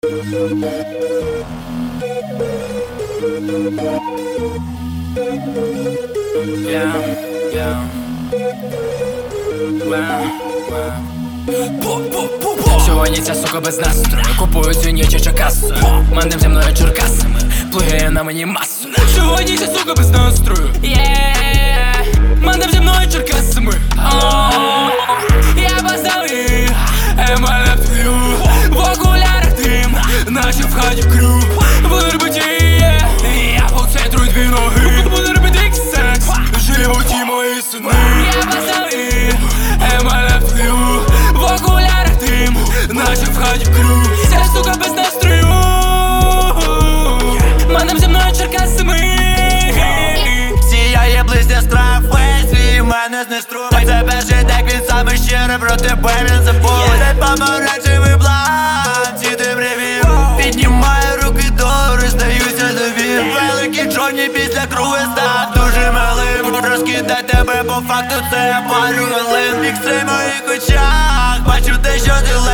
Сьогодні ця сука без настрою, купую свинячача касу. Мандем зі мною черкасами, плигає на мені масу. Сьогодні ця сука без настрою, мандем зі мною черкасами. Я базовий, мене п'ю, в окулярах дим, наче в хаті крю. Буду робити я поцентрую дві ноги. Буду робити секс, в животі мої сини. Я базовий, мене п'ю, в окулярах дим, наче в хаті крю. Ця сука без настрою, мандем зі мною черкасами. Сіяє близьня страх, весь свій мене знеструмить. Це перший дек, він саме щирий, про тебе він забув. Це помаранчевий бланк, ці темряві. Піднімаю руки догори, здаюся тобі. Великий Джонні після круги став дуже милим. Розкидай тебе, по факту це пару хвилин. Мікси в моїх очах, бачу те, що ти